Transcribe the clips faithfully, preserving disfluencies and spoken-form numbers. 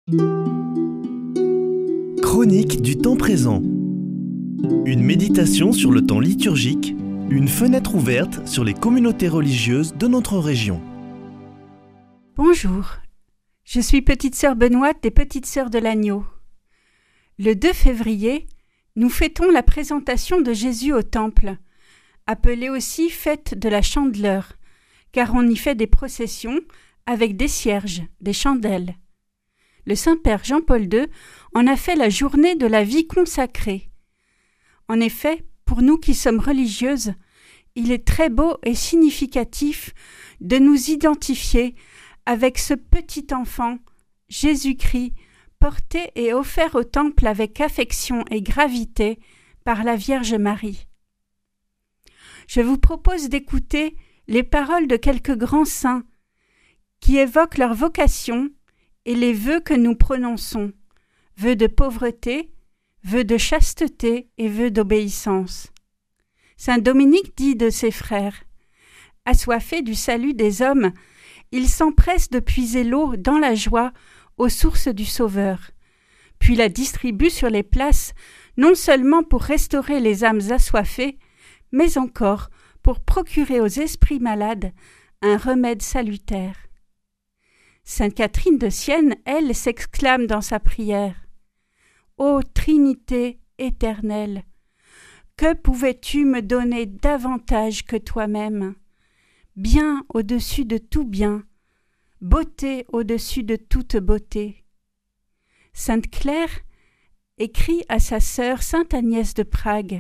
Chronique du temps présent. Une méditation sur le temps liturgique, une fenêtre ouverte sur les communautés religieuses de notre région. Bonjour, je suis petite sœur Benoîte des Petites Sœurs de l'Agneau. Le deux février, nous fêtons la présentation de Jésus au Temple, appelée aussi fête de la Chandeleur, car on y fait des processions avec des cierges, des chandelles. Le Saint-Père Jean-Paul deux en a fait la journée de la vie consacrée. En effet, pour nous qui sommes religieuses, il est très beau et significatif de nous identifier avec ce petit enfant, Jésus-Christ, porté et offert au Temple avec affection et gravité par la Vierge Marie. Je vous propose d'écouter les paroles de quelques grands saints qui évoquent leur vocation et les vœux que nous prononçons, vœux de pauvreté, vœux de chasteté et vœux d'obéissance. Saint Dominique dit de ses frères: « Assoiffés du salut des hommes, ils s'empressent de puiser l'eau dans la joie aux sources du Sauveur, puis la distribuent sur les places, non seulement pour restaurer les âmes assoiffées, mais encore pour procurer aux esprits malades un remède salutaire. » Sainte Catherine de Sienne, elle, s'exclame dans sa prière: « Ô Trinité éternelle, que pouvais-tu me donner davantage que toi-même? Bien au-dessus de tout bien, beauté au-dessus de toute beauté. » Sainte Claire écrit à sa sœur Sainte Agnès de Prague: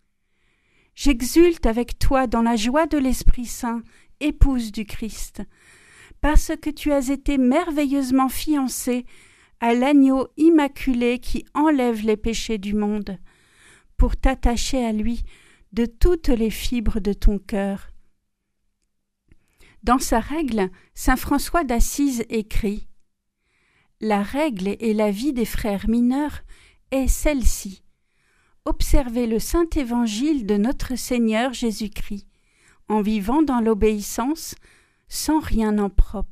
« J'exulte avec toi dans la joie de l'Esprit Saint, épouse du Christ, parce que tu as été merveilleusement fiancée à l'agneau immaculé qui enlève les péchés du monde, pour t'attacher à lui de toutes les fibres de ton cœur. » Dans sa règle, saint François d'Assise écrit: « La règle et la vie des frères mineurs est celle-ci: observer le saint évangile de notre Seigneur Jésus-Christ, en vivant dans l'obéissance, sans rien en propre. »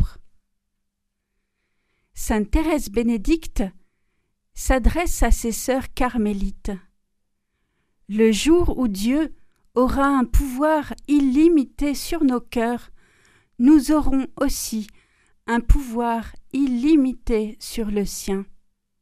Sainte Thérèse Bénédicte s'adresse à ses sœurs carmélites: « Le jour où Dieu aura un pouvoir illimité sur nos cœurs, nous aurons aussi un pouvoir illimité sur le sien. »